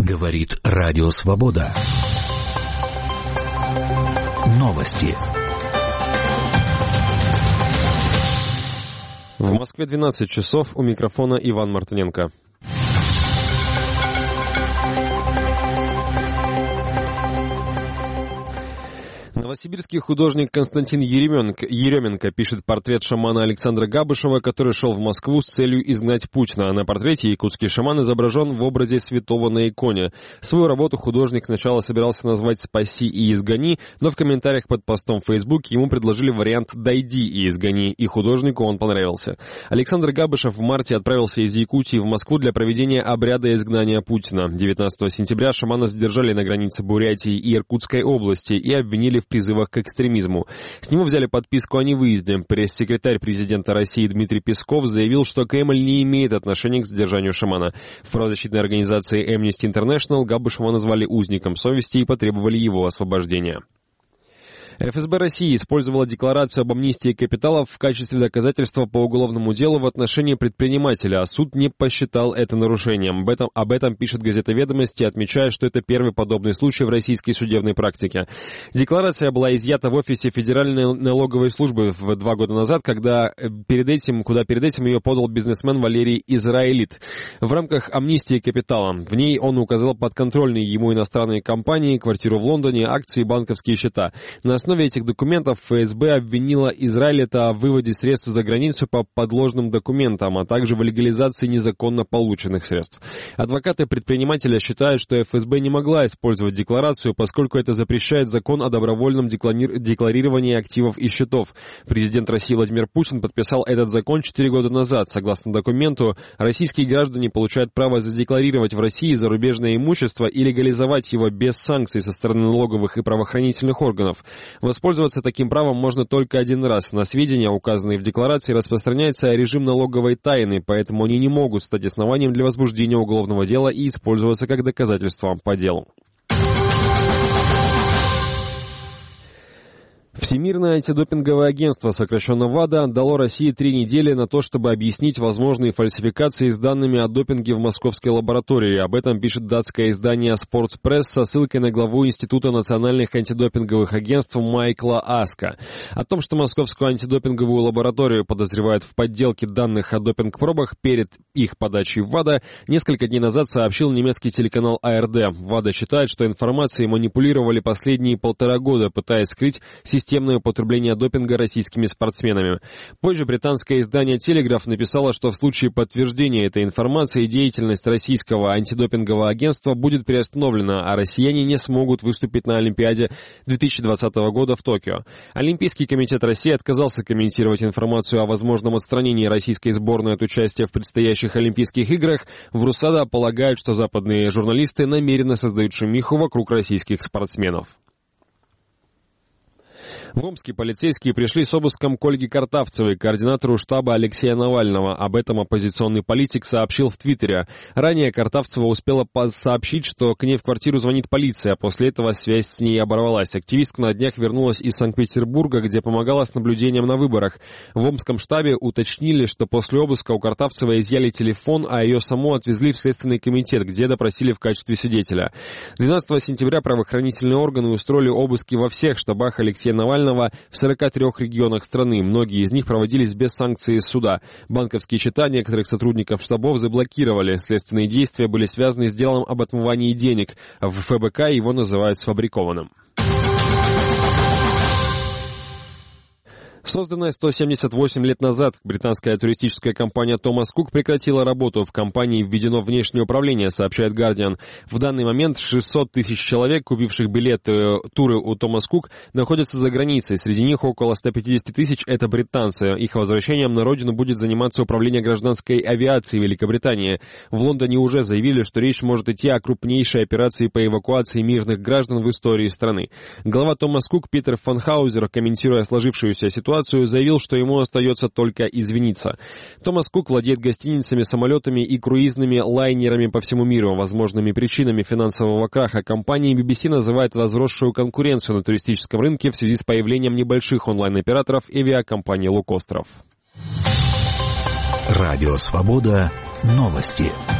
Говорит Радио Свобода. Новости. В Москве 12 часов, у микрофона Иван Мартыненко. Новосибирский художник Константин Еременко пишет портрет шамана Александра Габышева, который шел в Москву с целью изгнать Путина. На портрете якутский шаман изображен в образе святого на иконе. Свою работу художник сначала собирался назвать «Спаси и изгони», но в комментариях под постом в Facebook ему предложили вариант «Дойди и изгони», и художнику он понравился. Александр Габышев в марте отправился из Якутии в Москву для проведения обряда изгнания Путина. 19 сентября шамана задержали на границе Бурятии и Иркутской области и обвинили в призывах к экстремизму. С него взяли подписку о невыезде. Пресс-секретарь президента России Дмитрий Песков заявил, что Кремль не имеет отношения к задержанию шамана. В правозащитной организации Amnesty International Габышева назвали узником совести и потребовали его освобождения. ФСБ России использовала декларацию об амнистии капиталов в качестве доказательства по уголовному делу в отношении предпринимателя, а суд не посчитал это нарушением. Об этом пишет газета «Ведомости», отмечая, что это первый подобный случай в российской судебной практике. Декларация была изъята в офисе Федеральной налоговой службы 2 года назад, куда перед этим ее подал бизнесмен Валерий Израилит. В рамках амнистии капитала. В ней он указал подконтрольные ему иностранные компании, квартиру в Лондоне, акции, банковские счета. На основе этих документов ФСБ обвинила Израилита в выводе средств за границу по подложным документам, а также в легализации незаконно полученных средств. Адвокаты предпринимателя считают, что ФСБ не могла использовать декларацию, поскольку это запрещает закон о добровольном декларировании активов и счетов. Президент России Владимир Путин подписал этот закон 4 года назад. Согласно документу, российские граждане получают право задекларировать в России зарубежное имущество и легализовать его без санкций со стороны налоговых и правоохранительных органов. Воспользоваться таким правом можно только один раз. На сведения, указанные в декларации, распространяется режим налоговой тайны, поэтому они не могут стать основанием для возбуждения уголовного дела и использоваться как доказательство по делу. Всемирное антидопинговое агентство, сокращенно ВАДА, дало России 3 недели на то, чтобы объяснить возможные фальсификации с данными о допинге в московской лаборатории. Об этом пишет датское издание Sports Press со ссылкой на главу Института национальных антидопинговых агентств Майкла Аска. О том, что московскую антидопинговую лабораторию подозревают в подделке данных о допинг-пробах перед их подачей в ВАДА, несколько дней назад сообщил немецкий телеканал АРД. ВАДА считает, что информацией манипулировали последние 1,5 года, пытаясь скрыть системное употребление допинга российскими спортсменами. Позже британское издание «Телеграф» написало, что в случае подтверждения этой информации деятельность российского антидопингового агентства будет приостановлена, а россияне не смогут выступить на Олимпиаде 2020 года в Токио. Олимпийский комитет России отказался комментировать информацию о возможном отстранении российской сборной от участия в предстоящих Олимпийских играх. В РусАДА полагают, что западные журналисты намеренно создают шумиху вокруг российских спортсменов. В Омске полицейские пришли с обыском к Ольге Картавцевой, координатору штаба Алексея Навального. Об этом оппозиционный политик сообщил в Твиттере. Ранее Картавцева успела сообщить, что к ней в квартиру звонит полиция, а после этого связь с ней оборвалась. Активистка на днях вернулась из Санкт-Петербурга, где помогала с наблюдением на выборах. В Омском штабе уточнили, что после обыска у Картавцевой изъяли телефон, а ее саму отвезли в Следственный комитет, где допросили в качестве свидетеля. 12 сентября правоохранительные органы устроили обыски во всех штабах Алексея Навального в 43 регионах страны. Многие из них проводились без санкций суда. Банковские счета некоторых сотрудников штабов заблокировали. Следственные действия были связаны с делом об отмывании денег. В ФБК его называют сфабрикованным. Созданная 178 лет назад, британская туристическая компания Thomas Cook прекратила работу. В компании введено внешнее управление, сообщает Guardian. В данный момент 600 тысяч человек, купивших билеты туры у Thomas Cook, находятся за границей. Среди них около 150 тысяч – это британцы. Их возвращением на родину будет заниматься управление гражданской авиацией Великобритании. В Лондоне уже заявили, что речь может идти о крупнейшей операции по эвакуации мирных граждан в истории страны. Глава Thomas Cook Питер Фанхаузер, комментируя сложившуюся ситуацию, заявил, что ему остается только извиниться. Thomas Cook владеет гостиницами, самолетами и круизными лайнерами по всему миру. Возможными причинами финансового краха компании BBC называет возросшую конкуренцию на туристическом рынке в связи с появлением небольших онлайн-операторов и авиакомпании «Лукостров». Радио «Свобода». Новости.